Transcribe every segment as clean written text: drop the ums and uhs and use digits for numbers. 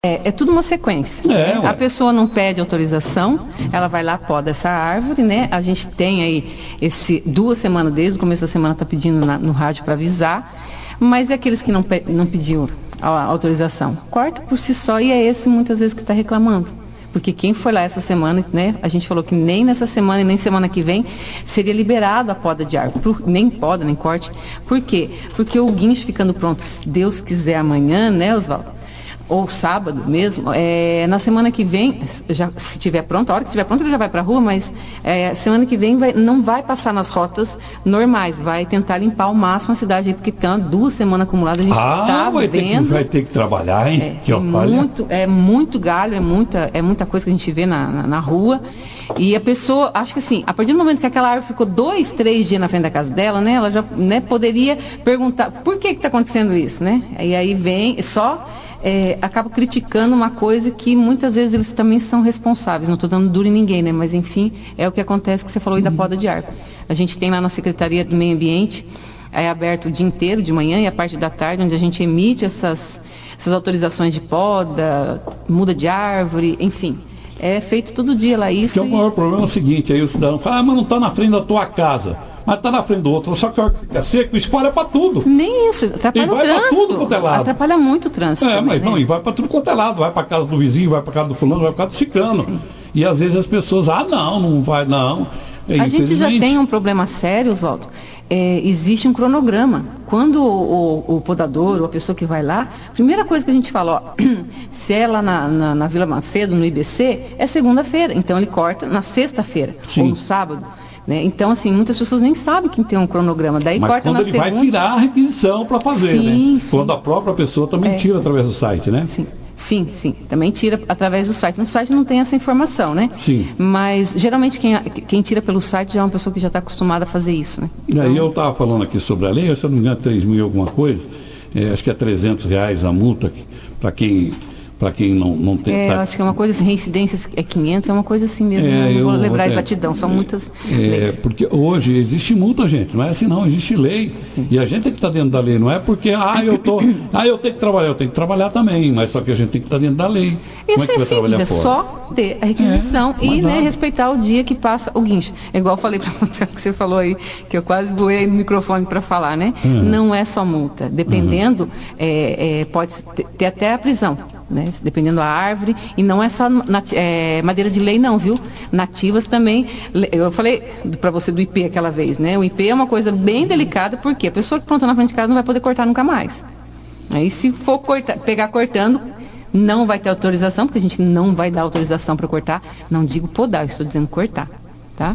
É tudo uma sequência. A pessoa não pede autorização, ela vai lá, poda essa árvore, né? A gente tem aí 2 semanas, desde o começo da semana, está pedindo no rádio para avisar, mas é aqueles que não pediu a autorização. Corta por si só e é esse muitas vezes que está reclamando. Porque quem foi lá essa semana, né? A gente falou que nem nessa semana e nem semana que vem seria liberado a poda de árvore. Nem poda, nem corte. Por quê? Porque o guincho ficando pronto, se Deus quiser amanhã, né, Oswaldo? Ou sábado mesmo, na semana que vem, se tiver pronto, a hora que estiver pronto ele já vai para a rua, mas semana que vem não vai passar nas rotas normais, vai tentar limpar ao máximo a cidade aí, porque tem 2 semanas acumuladas, a gente está vendo. Vai ter que trabalhar, hein? É muito galho, é muita coisa que a gente vê na rua, e a pessoa, acho que assim, a partir do momento que aquela árvore ficou 2, 3 dias na frente da casa dela, né, ela já, né, poderia perguntar, por que está acontecendo isso, né? E aí vem, acaba criticando uma coisa que muitas vezes eles também são responsáveis. Não estou dando duro em ninguém, né? Mas enfim, é o que acontece que você falou aí da poda de árvore. A gente tem lá na Secretaria do Meio Ambiente, é aberto o dia inteiro, de manhã e a parte da tarde, onde a gente emite essas autorizações de poda, muda de árvore, enfim. É feito todo dia lá isso. Porque o maior problema é o seguinte, aí o cidadão fala, mas não está na frente da tua casa. Mas está na frente do outro, só que a hora que fica seco, espalha para tudo. Nem isso, atrapalha o trânsito. Vai para tudo quanto é lado. Atrapalha muito o trânsito. Mas não, e vai para tudo quanto é lado. Vai para casa do vizinho, vai para casa do fulano, vai para casa do ciclano. Sim. E às vezes as pessoas, não vai, não. A gente já tem um problema sério, Oswaldo. Existe um cronograma. Quando o podador ou a pessoa que vai lá, a primeira coisa que a gente fala, se é lá na Vila Macedo, no IBC, é segunda-feira. Então ele corta na sexta-feira ou no sábado. Né? Então, assim, muitas pessoas nem sabem que tem um cronograma. Daí mas corta quando na ele segunda... vai tirar a requisição para fazer, sim, né? sim. Quando a própria pessoa também tira através do site, né? Sim. Também tira através do site. No site não tem essa informação, né? Sim. Mas, geralmente, quem tira pelo site já é uma pessoa que já está acostumada a fazer isso, né? Então... E aí eu estava falando aqui sobre a lei, se eu não me engano, 3 mil e alguma coisa, acho que é R$300 a multa para quem não tem... Eu acho que é uma coisa assim, reincidência é 500, é uma coisa assim mesmo, não vou lembrar a exatidão, são muitas leis. Porque hoje existe multa, gente, não é assim não, existe lei. Sim. E a gente tem que estar dentro da lei, não é porque, eu tenho que trabalhar, eu tenho que trabalhar também, mas só que a gente tem que estar dentro da lei. Isso é simples, é só ter a requisição e respeitar o dia que passa o guincho. É igual eu falei para você, que você falou aí, que eu quase voei no microfone para falar, né? Não é só multa, dependendo, pode ter até a prisão. Né? Dependendo da árvore, e não é só madeira de lei não, viu? Nativas também, eu falei para você do IP aquela vez, né? O IP é uma coisa bem delicada, porque a pessoa que plantou na frente de casa não vai poder cortar nunca mais. Aí se for pegar cortando, não vai ter autorização, porque a gente não vai dar autorização para cortar, não digo podar, eu estou dizendo cortar, tá?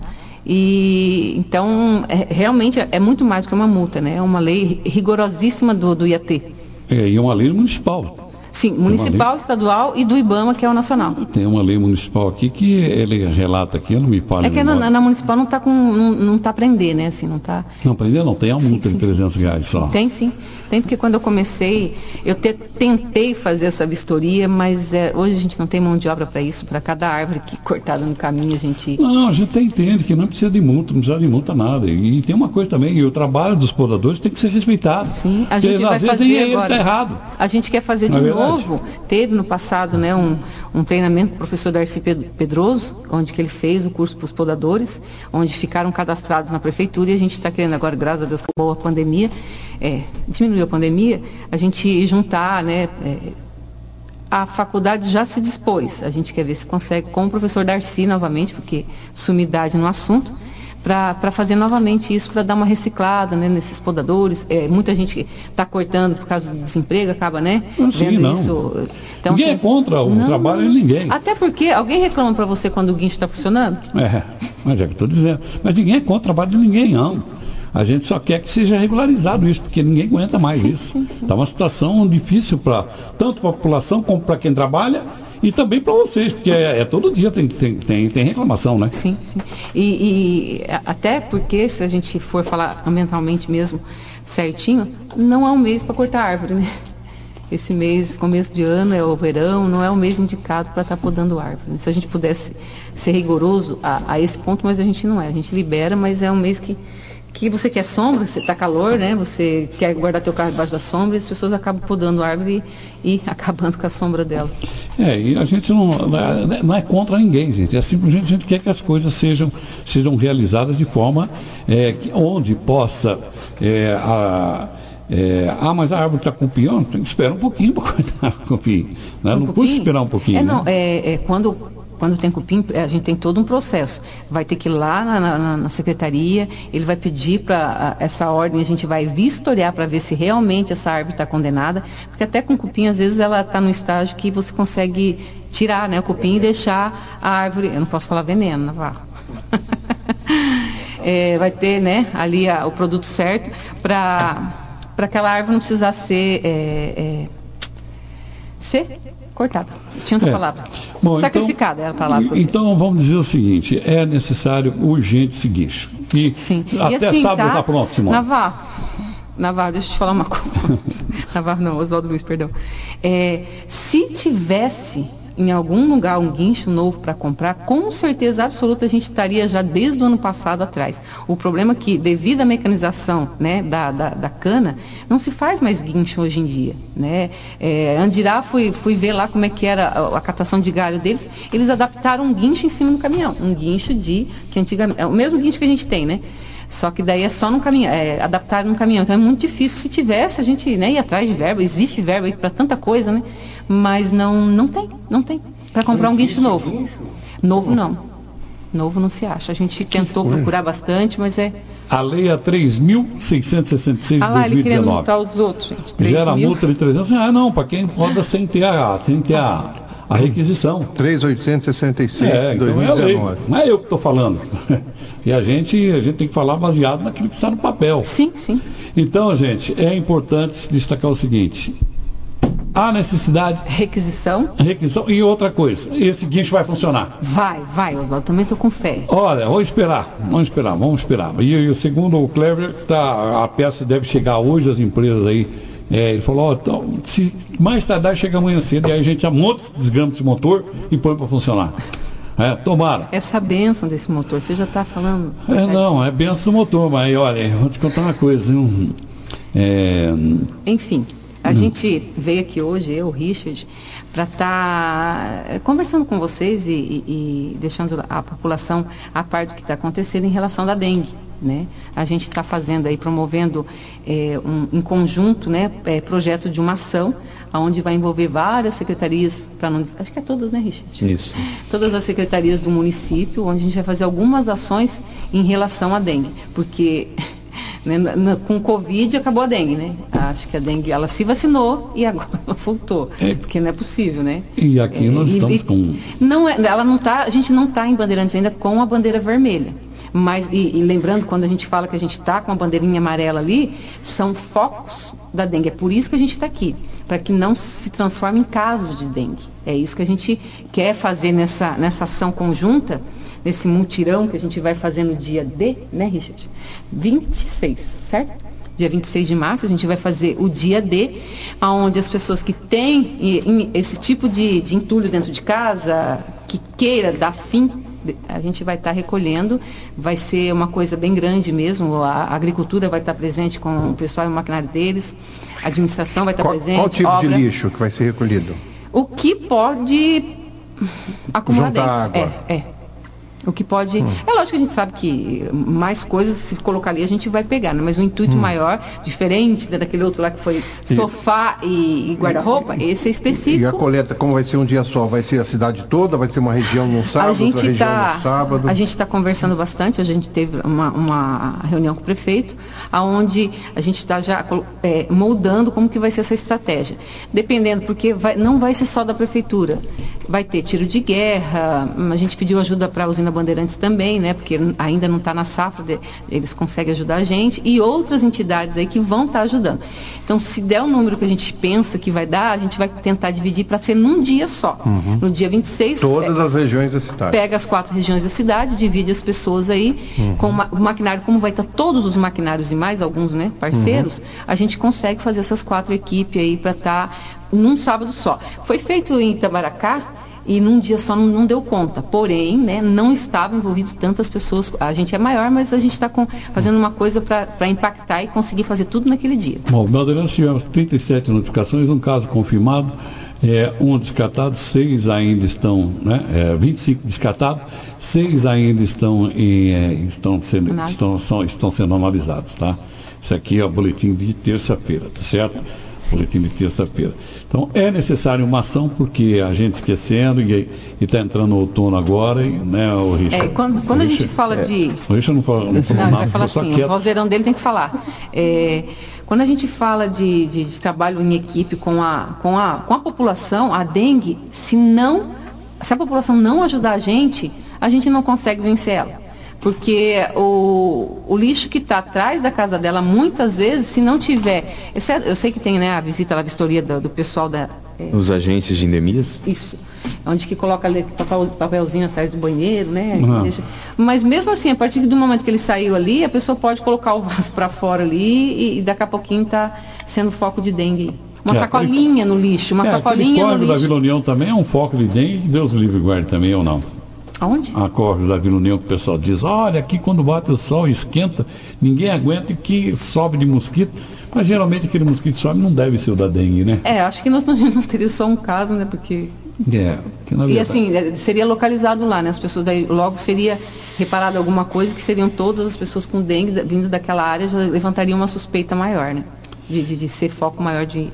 E então, realmente é muito mais do que uma multa, né? É uma lei rigorosíssima do IAT. E uma lei municipal. Sim, municipal, estadual e do IBAMA, que é o nacional. Tem uma lei municipal aqui que ele relata aqui, eu não me falo. É que na municipal não está prender, né? Assim, não está. Não prender não, tem a multa de R$300 só. Tem sim, tem, porque quando eu comecei, eu tentei fazer essa vistoria, mas hoje a gente não tem mão de obra para isso, para cada árvore que cortada no caminho a gente... Não, a gente entende que não precisa de multa, não precisa de multa nada. E tem uma coisa também, o trabalho dos podadores tem que ser respeitado. Sim, a gente vai fazer agora. Tá errado. A gente quer fazer de novo. Teve no passado, né, um treinamento do professor Darcy Pedroso, onde que ele fez o curso para os podadores, onde ficaram cadastrados na prefeitura, e a gente está querendo agora, graças a Deus, com a boa pandemia, diminuiu a pandemia, a gente juntar, né, a faculdade já se dispôs, a gente quer ver se consegue com o professor Darcy novamente, porque sumidade no assunto, para fazer novamente isso, para dar uma reciclada, né, nesses podadores. Muita gente está cortando por causa do desemprego, acaba, né? Sim, não. Isso. Então, ninguém é contra o trabalho de ninguém. Até porque alguém reclama para você quando o guincho está funcionando? Mas é o que eu estou dizendo. Mas ninguém é contra o trabalho de ninguém, não. A gente só quer que seja regularizado isso, porque ninguém aguenta mais isso. Está uma situação difícil tanto para a população como para quem trabalha. E também para vocês, porque todo dia tem reclamação, né? Sim. E até porque, se a gente for falar ambientalmente mesmo certinho, não é um mês para cortar árvore, né? Esse mês, começo de ano, é o verão, não é o mês indicado para estar podando árvore. Se a gente pudesse ser rigoroso a esse ponto, mas a gente não é. A gente libera, mas é um mês que que você quer sombra, você está calor, né? Você quer guardar teu carro debaixo da sombra, e as pessoas acabam podando a árvore e acabando com a sombra dela. E a gente não é contra ninguém, gente. É simplesmente a gente quer que as coisas sejam realizadas de forma onde possa... mas a árvore está com pinhão, espera um pouquinho para cortar o cupim. Né? Não custa esperar um pouquinho. Quando tem cupim, a gente tem todo um processo. Vai ter que ir lá na secretaria, ele vai pedir para essa ordem, a gente vai vistoriar para ver se realmente essa árvore está condenada, porque até com cupim, às vezes, ela está num estágio que você consegue tirar, né, o cupim e deixar a árvore, eu não posso falar veneno, vá. Vai ter, né, ali o produto certo para aquela árvore não precisar ser cortada. Tinha outra palavra. Bom, sacrificada era a palavra. Então vamos dizer o seguinte, é necessário urgente esse guincho. Sim. Até assim, sábado está pronto, Simone. Navarro, deixa eu te falar uma coisa. Navarro não, Oswaldo Luiz, perdão. Se tivesse em algum lugar um guincho novo para comprar, com certeza absoluta a gente estaria já desde o ano passado atrás. O problema é que, devido à mecanização, né, da cana, não se faz mais guincho hoje em dia. Né? Andirá, fui ver lá como é que era a catação de galho deles, eles adaptaram um guincho em cima do caminhão. Um guincho que antigamente... É o mesmo guincho que a gente tem, né? Só que daí é só no caminhão, adaptado no caminhão. Então é muito difícil. Se tivesse, a gente, né, ia atrás de verba. Existe verba aí para tanta coisa, né? Mas não tem. Para comprar um guincho novo. Novo não. Novo não se acha. A gente tentou procurar bastante, mas A lei é 3.666 de 2019. Ele querendo multar os outros, gente. Gera multa de 300. Não, para quem roda sem ter a requisição. 3.866 de 2019. Não é eu que estou falando. E a gente tem que falar baseado naquilo que está no papel. Sim. Então, gente, é importante destacar o seguinte. Há necessidade... Requisição e outra coisa. Esse guincho vai funcionar? Vai, Oswaldo. Também estou com fé. Olha, vamos esperar. E segundo o Kleber, a peça deve chegar hoje às empresas aí. Ele falou, então, se mais tardar, chega amanhã cedo, e aí a gente monta, desgrama esse motor e põe para funcionar. Tomara. Essa benção desse motor, você já está falando? É benção do motor, mas olha, vou te contar uma coisa. Enfim, a gente veio aqui hoje, eu, Richard, para estar conversando com vocês e deixando a população a par do que está acontecendo em relação da dengue. Né? A gente está fazendo aí, promovendo em conjunto, né, projeto de uma ação onde vai envolver várias secretarias, acho que é todas, né, Richard? Isso. Todas as secretarias do município, onde a gente vai fazer algumas ações em relação à dengue, porque né, com o Covid acabou a dengue, né? Acho que a dengue, ela se vacinou e agora ela voltou, porque não é possível, né? E aqui nós estamos com... a gente não está em Bandeirantes ainda com a bandeira vermelha. Mas, e lembrando, quando a gente fala que a gente está com a bandeirinha amarela ali, são focos da dengue. É por isso que a gente está aqui, para que não se transforme em casos de dengue. É isso que a gente quer fazer nessa ação conjunta, nesse mutirão que a gente vai fazer no dia D, né, Richard? 26, certo? Dia 26 de março, a gente vai fazer o dia D, onde as pessoas que têm esse tipo de entulho dentro de casa, que queira dar fim, a gente vai estar recolhendo, vai ser uma coisa bem grande mesmo, a agricultura vai estar presente com o pessoal e o maquinário deles, a administração vai estar presente. Qual tipo de lixo que vai ser recolhido? O que pode acumular dentro. Água. O que pode... É lógico que a gente sabe que mais coisas, se colocar ali, a gente vai pegar, né? Mas o intuito maior, diferente daquele outro lá que foi sofá e guarda-roupa, esse é específico. E a coleta, como vai ser um dia só? Vai ser a cidade toda? Vai ser uma região no sábado, outra região no sábado? A gente está conversando bastante, a gente teve uma reunião com o prefeito, onde a gente está já moldando como que vai ser essa estratégia. Dependendo, porque não vai ser só da prefeitura. Vai ter tiro de guerra, a gente pediu ajuda para a usina Bandeirantes também, né? Porque ainda não está na safra, eles conseguem ajudar a gente, e outras entidades aí que vão estar ajudando. Então, se der o número que a gente pensa que vai dar, a gente vai tentar dividir para ser num dia só. No dia 26... Todas as regiões da cidade. Pega as 4 regiões da cidade, divide as pessoas aí, com o maquinário, como vai estar todos os maquinários e mais alguns, né, parceiros, a gente consegue fazer essas 4 equipes aí para estar num sábado só. Foi feito em Itamaracá, e num dia só não deu conta. Porém, né, não estavam envolvidas tantas pessoas. A gente é maior, mas a gente está fazendo uma coisa para impactar e conseguir fazer tudo naquele dia. Bom, nós tivemos 37 notificações, um caso confirmado, um descartado, 6 ainda estão, 25 descartados, 6 ainda estão sendo analisados, tá? Isso aqui é o boletim de terça-feira, tá certo? Sim. Boletim de terça-feira. Então, é necessário uma ação, porque a gente esquecendo e está entrando o outono agora, né, o Richard? Quando a gente fala de... O Richard não falou nada. Ele vai falar assim, o vozeirão dele tem que falar. Quando a gente fala de trabalho em equipe com a população, a dengue, se a população não ajudar a gente não consegue vencer ela. Porque o lixo que está atrás da casa dela, muitas vezes, se não tiver... Eu sei que tem, né, a visita, a vistoria do pessoal da... Os agentes de endemias? Isso. Onde que coloca papelzinho atrás do banheiro, né? Mas mesmo assim, a partir do momento que ele saiu ali, a pessoa pode colocar o vaso para fora ali e daqui a pouquinho está sendo foco de dengue. Uma sacolinha no lixo, uma sacolinha no lixo. A da Vila União também é um foco de dengue, que Deus livre e guarde também, ou não? Aonde? A córrego da Vila União, que o pessoal diz, olha, aqui quando bate o sol, esquenta, ninguém aguenta e que sobe de mosquito. Mas geralmente aquele mosquito que sobe não deve ser o da dengue, né? Acho que nós não teríamos só um caso, né? Porque... E assim, seria localizado lá, né? As pessoas daí logo seria reparado alguma coisa que seriam todas as pessoas com dengue vindo daquela área, já levantaria uma suspeita maior, né? De ser foco maior de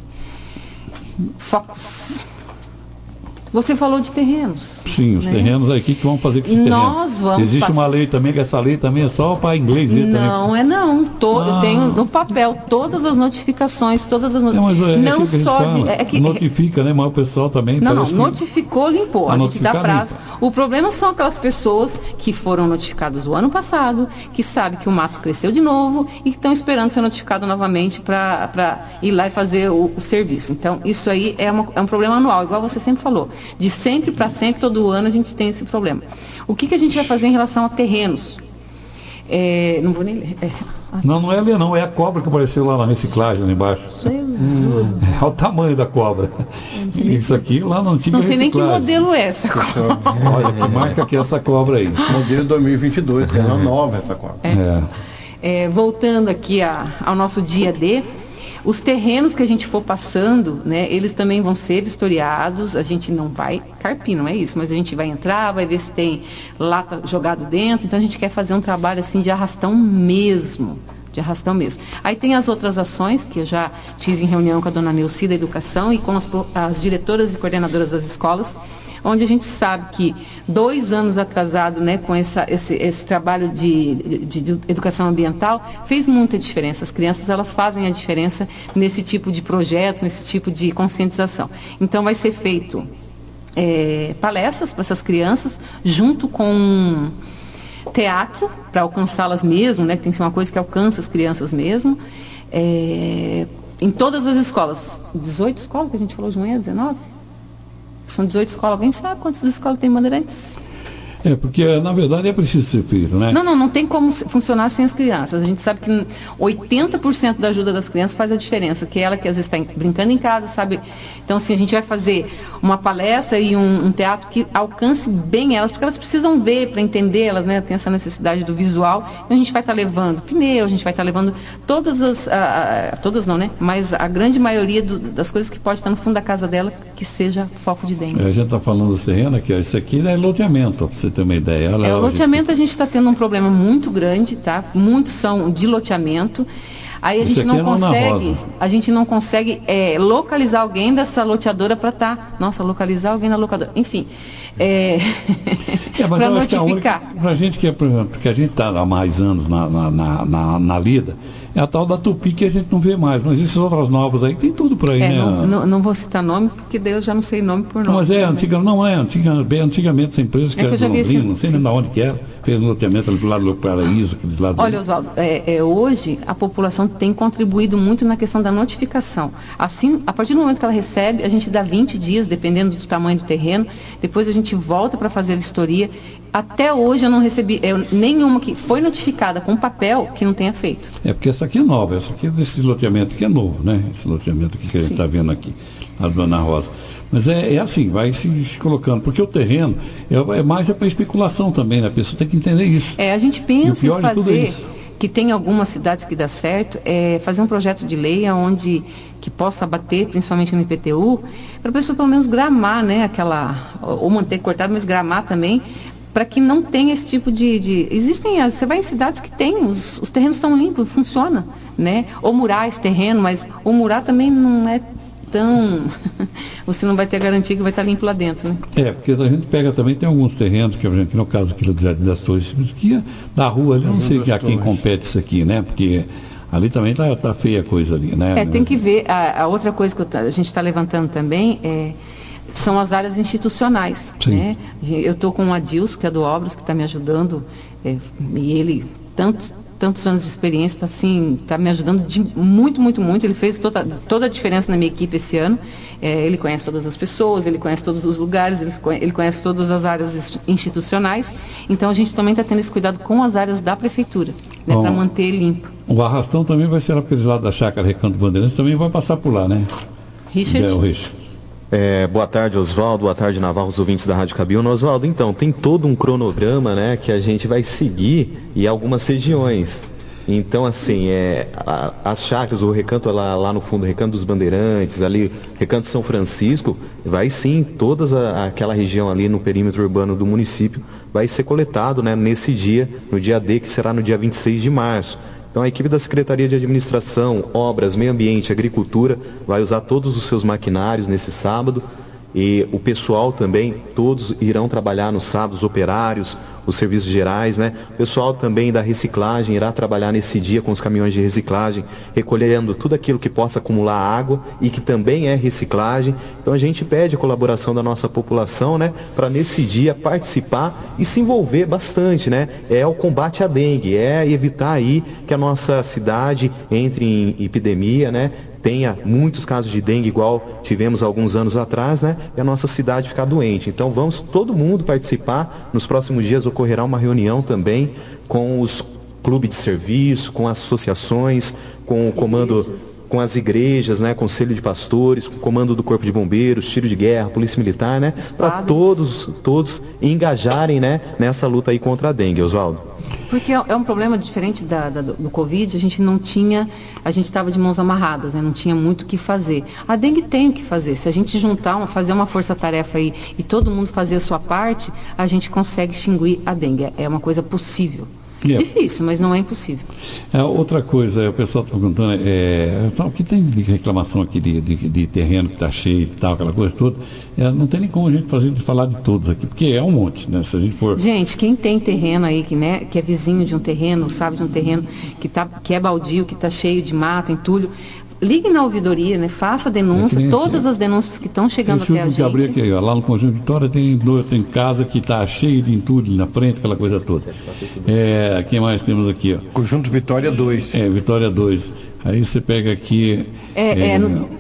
focos. Você falou de terrenos. Sim, os terrenos aí, o que vão fazer com esses terrenos? Existe uma lei também, que essa lei também é só para inglês ver também. Eu tenho no papel todas as notificações, não só de... Notifica, né? Mas o pessoal também... Notificou, limpou. A gente dá prazo. O problema são aquelas pessoas que foram notificadas o ano passado, que sabem que o mato cresceu de novo e que estão esperando ser notificado novamente para ir lá e fazer o serviço. Então, isso aí é um problema anual, igual você sempre falou. De sempre para sempre, todo ano a gente tem esse problema. O que a gente vai fazer em relação a terrenos? Não vou nem ler. Não é ler, não. É a cobra que apareceu lá na reciclagem, lá embaixo. Jesus. É o tamanho da cobra. Isso aqui lá não tinha. Não sei nem que modelo é essa cobra. Olha, que marca que é essa cobra aí. Modelo 2022, que é nova essa cobra. Voltando aqui ao nosso dia D. Os terrenos que a gente for passando, né, eles também vão ser vistoriados, a gente não vai carpir, não é isso, mas a gente vai entrar, vai ver se tem lata jogado dentro, então a gente quer fazer um trabalho assim de arrastão mesmo. Aí tem as outras ações, que eu já tive em reunião com a dona Neuci da Educação e com as diretoras e coordenadoras das escolas, onde a gente sabe que 2 anos atrasado, né, com esse trabalho de educação ambiental, fez muita diferença. As crianças, elas fazem a diferença nesse tipo de projeto, nesse tipo de conscientização. Então vai ser feito palestras para essas crianças, junto com teatro, para alcançá-las mesmo, né, que tem que ser uma coisa que alcança as crianças mesmo, em todas as escolas. 18 escolas que a gente falou de manhã, 19? São 18 escolas. Alguém sabe quantas escolas tem Bandeirantes? Porque na verdade é preciso ser feito, né? Não tem como funcionar sem as crianças. A gente sabe que 80% da ajuda das crianças faz a diferença, que é ela que às vezes está brincando em casa, sabe? Então, assim, a gente vai fazer uma palestra e um teatro que alcance bem elas, porque elas precisam ver para entender, elas, né, tem essa necessidade do visual. Então, a gente vai estar levando pneu, a gente vai estar levando todas não, né? Mas a grande maioria das coisas que pode estar no fundo da casa dela, que seja foco de dengue. A gente está falando dos terrenos aqui, isso aqui é loteamento, para você ter uma ideia. O loteamento a gente está tendo um problema muito grande, tá? Muitos são de loteamento. Aí a gente não consegue localizar alguém dessa loteadora para localizar alguém na locadora. Enfim, para notificar. Para a gente que a gente está há mais anos na lida, é a tal da Tupi que a gente não vê mais, mas essas outras novas aí, tem tudo por aí, né? Não vou citar nome, porque daí eu já não sei nome por nome. Mas antigamente essa empresa que era de Londrina, não sei nem de onde que era, fez um loteamento ali do lado do Paraíso, aqueles lados. Olha, Oswaldo, hoje a população tem contribuído muito na questão da notificação. Assim, a partir do momento que ela recebe, a gente dá 20 dias, dependendo do tamanho do terreno, depois a gente volta para fazer a vistoria. Até hoje eu não recebi nenhuma que foi notificada com papel que não tenha feito. Porque essa aqui é nova, essa aqui é desse loteamento que é novo, né? Esse loteamento aqui que a gente está vendo aqui, a Dona Rosa. Mas é assim, vai se colocando, porque o terreno é mais para especulação também, né? A pessoa tem que entender isso. A gente pensa em fazer, que tem algumas cidades que dá certo, fazer um projeto de lei onde que possa bater, principalmente no IPTU, para a pessoa pelo menos gramar, né? Ou manter cortado, mas gramar também, para que não tenha esse tipo de... Você vai em cidades que tem, os terrenos estão limpos, funciona, né? Ou murar esse terreno, mas o murar também não é tão... Você não vai ter a garantia que vai estar limpo lá dentro, né? Porque a gente pega também, tem alguns terrenos, que no caso aqui do Jardim das Torres, que da rua ali, eu não sei a quem compete isso aqui, né? Porque ali também tá feia a coisa ali, né? Tem que ver, a outra coisa que a gente está levantando também são as áreas institucionais, né? Eu estou com o Adilson, que é do Obras, que está me ajudando, e ele, tantos anos de experiência, está me ajudando muito, muito, muito. Ele fez toda a diferença na minha equipe esse ano. Ele conhece todas as pessoas, ele conhece todos os lugares, ele conhece todas as áreas institucionais. Então, a gente também está tendo esse cuidado com as áreas da prefeitura, né, para manter limpo. O arrastão também vai ser aqueles lados da chácara Recanto Bandeirantes, também vai passar por lá, né? Richard? O Richard. Boa tarde, Oswaldo. Boa tarde, Navarro, os ouvintes da Rádio Cabiúna. Oswaldo, então, tem todo um cronograma, né, que a gente vai seguir em algumas regiões. Então, assim, as chácaras, o recanto lá no fundo, o Recanto dos Bandeirantes, ali, Recanto São Francisco, vai sim, toda aquela região ali no perímetro urbano do município vai ser coletado, né, nesse dia, no dia D, que será no dia 26 de março. Então, a equipe da Secretaria de Administração, Obras, Meio Ambiente e Agricultura vai usar todos os seus maquinários nesse sábado, e o pessoal também, todos irão trabalhar nos sábados, operários, os serviços gerais, né? O pessoal também da reciclagem irá trabalhar nesse dia com os caminhões de reciclagem, recolhendo tudo aquilo que possa acumular água e que também é reciclagem. Então a gente pede a colaboração da nossa população, né? Para nesse dia participar e se envolver bastante, né? É o combate à dengue, é evitar aí que a nossa cidade entre em epidemia, né? Tenha muitos casos de dengue igual tivemos alguns anos atrás, né? E a nossa cidade ficar doente. Então vamos todo mundo participar. Nos próximos dias ocorrerá uma reunião também com os clubes de serviço, com as associações, com o comando, com as igrejas, né? Conselho de pastores, com o comando do Corpo de Bombeiros, tiro de guerra, polícia militar, né? Para todos engajarem, né? Nessa luta aí contra a dengue, Oswaldo. Porque é um problema diferente do Covid, a gente estava de mãos amarradas, né? Não tinha muito o que fazer. A dengue tem o que fazer. Se a gente fazer uma força-tarefa aí e todo mundo fazer a sua parte, a gente consegue extinguir a dengue. É uma coisa possível. Difícil, mas não é impossível. Outra coisa, o pessoal está perguntando, o que tem de reclamação aqui de terreno que está cheio e tal, aquela coisa toda, não tem nem como a gente falar de todos aqui, porque é um monte, né? Se a gente for... Gente, quem tem terreno aí, que é vizinho de um terreno, sabe de um terreno que é baldio, que está cheio de mato, entulho, ligue na ouvidoria, né? Faça a denúncia, todas as denúncias que estão chegando até a gente. Abri aqui, lá no Conjunto Vitória tem casa que está cheio de entulho na frente, aquela coisa toda. Quem mais temos aqui? Ó? Conjunto Vitória 2. Vitória 2. Aí você pega aqui... no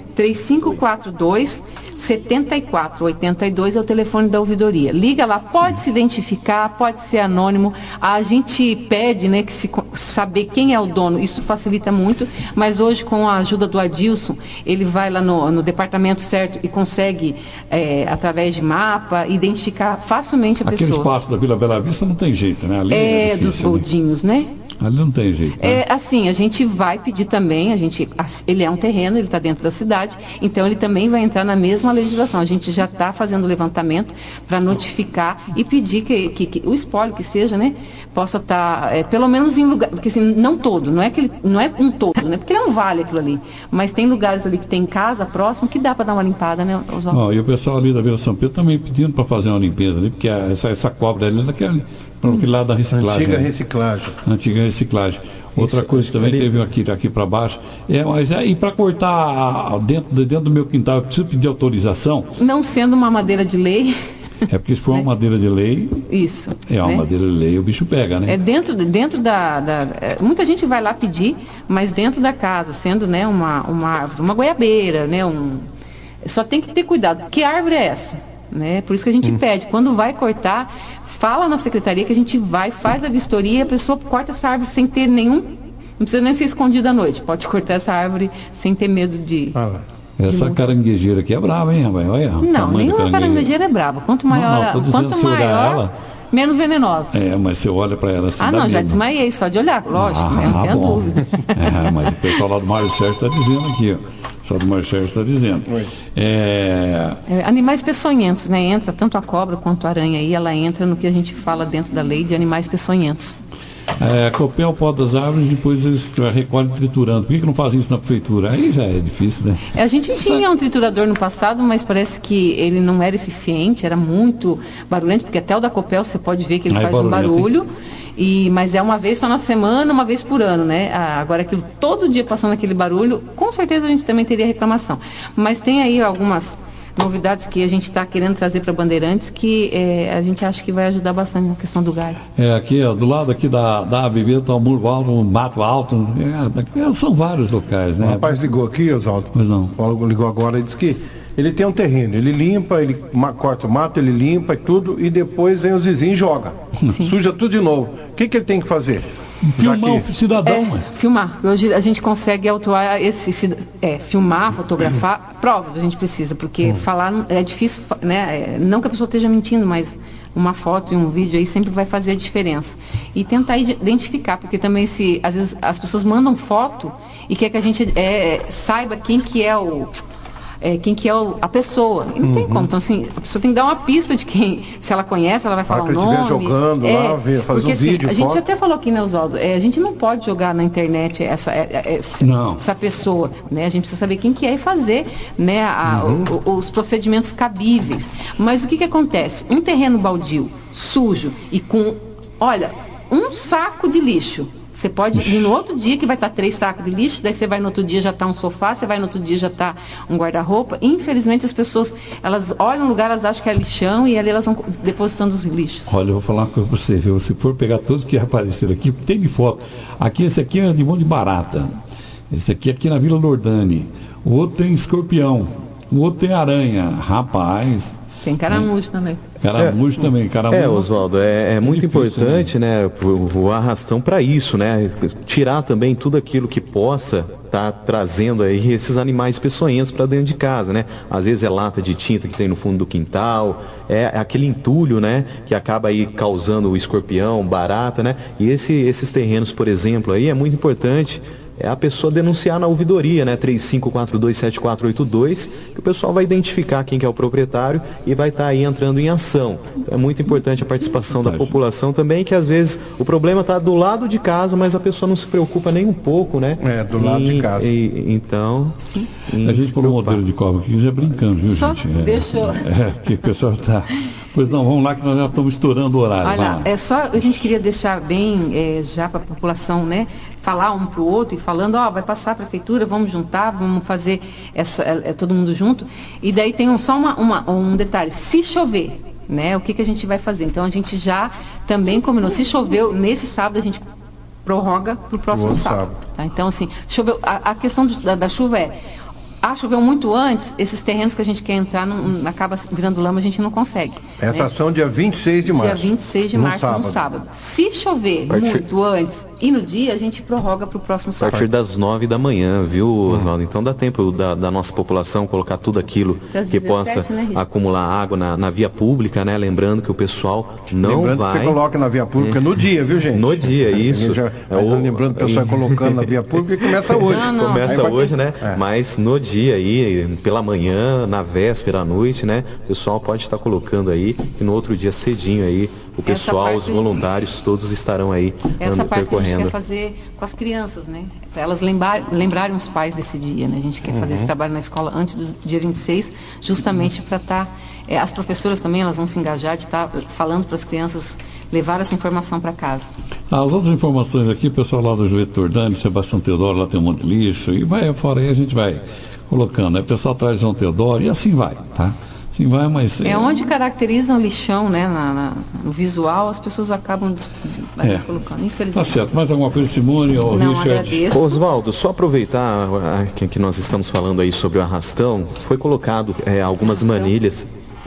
3542 7482 é o telefone da ouvidoria. Liga lá, pode se identificar, pode ser anônimo. A gente pede, né, que saber quem é o dono, isso facilita muito, mas hoje com a ajuda do Adilson, ele vai lá no departamento certo e consegue, através de mapa, identificar facilmente a pessoa. Aquele espaço da Vila Bela Vista não tem jeito, né? Ali dos boldinhos, né? Ali não tem jeito. Né? Assim, a gente vai pedir também, ele é um terreno, ele está dentro da cidade, então ele também vai entrar na mesma legislação. A gente já está fazendo o levantamento para notificar e pedir que o espólio que seja, né, possa estar, pelo menos em lugar, porque assim, não todo, não é um todo, né, porque não vale aquilo ali, mas tem lugares ali que tem casa próxima que dá para dar uma limpada, né, Oswaldo? E o pessoal ali da Vila São Pedro também pedindo para fazer uma limpeza ali, porque essa cobra ali daquele... Para aquele lado da reciclagem. Antiga reciclagem. Outra coisa também teve aqui para baixo. E para cortar dentro do meu quintal, eu preciso pedir autorização? Não sendo uma madeira de lei. Porque se for uma madeira de lei. Isso. Uma madeira de lei, o bicho pega, né? Dentro muita gente vai lá pedir, mas dentro da casa, sendo, né, uma árvore, uma goiabeira, né? Só tem que ter cuidado. Que árvore é essa? Né? Por isso que a gente pede, quando vai cortar, fala na secretaria que a gente faz a vistoria e a pessoa corta essa árvore sem ter nenhum... Não precisa nem ser escondida à noite. Pode cortar essa árvore sem ter medo de... Essa caranguejeira aqui é brava, hein, rapaz? Olha, não, nenhuma caranguejeira é brava. Quanto maior, ela, menos venenosa. Mas você olha para ela assim. Já desmaiei só de olhar, lógico, não tenho dúvida. Mas o pessoal lá do Mário Sérgio está dizendo aqui, ó. O pessoal do Mário Sérgio está dizendo. Animais peçonhentos, né? Entra tanto a cobra quanto a aranha aí, ela entra no que a gente fala dentro da lei de animais peçonhentos. Copel poda das árvores, depois eles recolhem triturando. Por que não fazem isso na prefeitura? Aí já é difícil, né? A gente tinha um triturador no passado, mas parece que ele não era eficiente, era muito barulhento, porque até o da Copel você pode ver que ele faz um barulho. Mas é uma vez só na semana, uma vez por ano, né? Agora, aquilo todo dia passando aquele barulho, com certeza a gente também teria reclamação. Mas tem aí algumas novidades que a gente está querendo trazer para Bandeirantes que a gente acha que vai ajudar bastante na questão do galho. Aqui, do lado aqui da ABB está o Muro Alto, o Mato Alto, são vários locais, né? O rapaz ligou aqui, Oswaldo. Pois não. Ligou agora e disse que ele tem um terreno, ele limpa, ele corta o mato, ele limpa e tudo, e depois vem os vizinhos e joga. Suja tudo de novo. O que ele tem que fazer? Filmar o cidadão. Filmar. Hoje a gente consegue autuar filmar, fotografar, provas a gente precisa, porque falar é difícil, né? Não que a pessoa esteja mentindo, mas uma foto e um vídeo aí sempre vai fazer a diferença. E tentar identificar, porque também às vezes as pessoas mandam foto e quer que a gente saiba quem que é a pessoa. E não tem como. Então, assim, a pessoa tem que dar uma pista de quem, se ela conhece, ela vai falar o nome. Jogando lá, fazer um vídeo. A gente até falou aqui, né, Oswaldo? A gente não pode jogar na internet essa pessoa, né? A gente precisa saber quem que é e fazer, né, os procedimentos cabíveis. Mas o que acontece? Um terreno baldio, sujo e com, um saco de lixo. Você pode ir no outro dia que vai estar 3 sacos de lixo, daí você vai no outro dia já está um sofá, você vai no outro dia já está um guarda-roupa. Infelizmente as pessoas, elas olham um lugar, elas acham que é lixão e ali elas vão depositando os lixos. Olha, eu vou falar uma coisa para você, viu? Se for pegar todos que apareceram aqui, tem de foto. Esse aqui é de mão de barata. Esse aqui na Vila Lordani. O outro tem escorpião. O outro tem aranha. Rapaz... Tem caramujo também. Caramujo também. Oswaldo, é muito importante, né, o arrastão para isso, né? Tirar também tudo aquilo que possa estar trazendo aí esses animais peçonhentos para dentro de casa, né? Às vezes é lata de tinta que tem no fundo do quintal, é aquele entulho, né, que acaba aí causando o escorpião, barata, né? E esses terrenos, por exemplo, aí é muito importante a pessoa denunciar na ouvidoria, né, 35427482, que o pessoal vai identificar quem que é o proprietário e vai estar aí entrando em ação. Então, é muito importante a participação da população também, que às vezes o problema está do lado de casa, mas a pessoa não se preocupa nem um pouco, né? Do lado de casa. Então... Sim. A gente falou modelo de cobra aqui, já brincando, viu, só gente? Deixa eu... Porque o pessoal está... Pois não, vamos lá que nós já estamos estourando o horário. Olha, a gente queria deixar bem já para a população, né? Falar um para o outro e falando, vai passar a prefeitura, vamos juntar, vamos fazer todo mundo junto. E daí tem só um detalhe, se chover, né? O que a gente vai fazer? Então a gente já também combinou, se choveu nesse sábado a gente prorroga para o próximo sábado. Tá? Então assim, choveu, a questão da chuva choveu muito antes, esses terrenos que a gente quer entrar acaba virando lama, a gente não consegue. Essa ação dia 26 de março. Dia 26 de março, no sábado. Se chover muito antes e no dia, a gente prorroga para o próximo sábado. A partir das 9 da manhã, viu, Oswaldo? Então dá tempo da nossa população colocar tudo aquilo que 17, possa acumular água na via pública, né? Lembrando que o pessoal não vai... que você coloca na via pública no dia, viu, gente? No dia, isso. Lembrando que o pessoal colocando na via pública e começa hoje. Começa hoje, né? Mas no dia aí, pela manhã, na véspera, à noite, né? O pessoal pode estar colocando aí e no outro dia cedinho aí, o pessoal, os voluntários, todos estarão aí essa parte percorrendo. A gente quer fazer com as crianças, né? Para elas lembrarem os pais desse dia, né? A gente quer fazer esse trabalho na escola antes do dia 26, justamente para estar... as professoras também, elas vão se engajar de estar falando para as crianças levar essa informação para casa. As outras informações aqui, o pessoal lá do Juventude Lordani, Sebastião Teodoro, lá tem um monte de lixo, e vai fora aí, a gente vai colocando, né? O pessoal atrás de João Teodoro, e assim vai, tá? Assim vai, mas... onde caracterizam o lixão, né? No visual, as pessoas acabam colocando, infelizmente. Tá certo. Mais alguma coisa, Simone ou Richard? Agradeço. Oswaldo, só aproveitar que nós estamos falando aí sobre o arrastão, foi colocado algumas manilhas...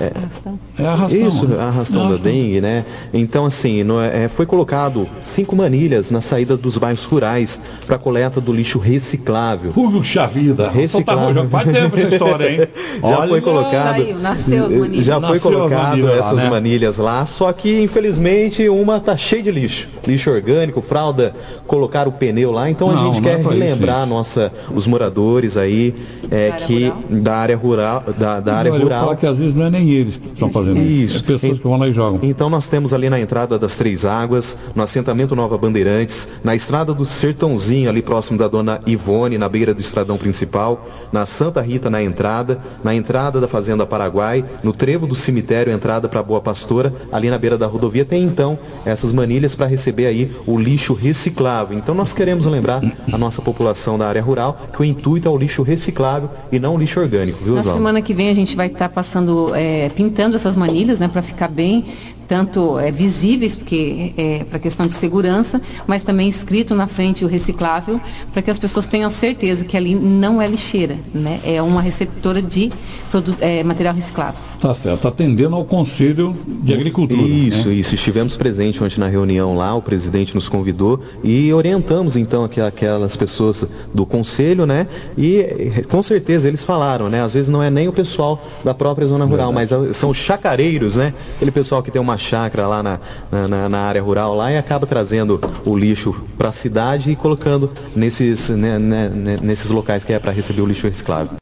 É arrastão. Isso, né? arrastão da dengue, né? Então, assim, foi colocado 5 manilhas na saída dos bairros rurais para coleta do lixo reciclável. Puxa vida! Reciclável. Faz tempo essa história, hein? Já foi colocado. Nasceu as manilhas. Já foi colocado essas lá, né? manilhas lá, só que infelizmente uma tá cheia de lixo. Lixo orgânico, fralda, colocaram o pneu lá, então a gente quer relembrar os moradores aí da área rural, da área rural. Falo que às vezes não é nem eles que estão fazendo isso. É pessoas que vão lá e jogam. Então nós temos ali na entrada das Três Águas, no assentamento Nova Bandeirantes, na estrada do Sertãozinho, ali próximo da Dona Ivone, na beira do estradão principal, na Santa Rita na entrada da Fazenda Paraguai, no trevo do cemitério, entrada para Boa Pastora, ali na beira da rodovia, tem então essas manilhas para receber aí o lixo reciclável. Então nós queremos lembrar a nossa população da área rural que o intuito é o lixo reciclável e não o lixo orgânico, viu, Na semana que vem a gente vai estar passando, pintando essas manilhas, né, para ficar bem, tanto visíveis, porque para questão de segurança, mas também escrito na frente o reciclável, para que as pessoas tenham certeza que ali não é lixeira, né, é uma receptora de material reciclável. Tá certo, está atendendo ao Conselho de Agricultura. Isso, né? isso. Estivemos presentes ontem na reunião lá, o presidente nos convidou e orientamos então aquelas pessoas do Conselho, né? E com certeza eles falaram, né? Às vezes não é nem o pessoal da própria zona rural, mas são os chacareiros, né? Aquele pessoal que tem uma chácara lá na área rural lá e acaba trazendo o lixo para a cidade e colocando nesses locais que é para receber o lixo reciclável.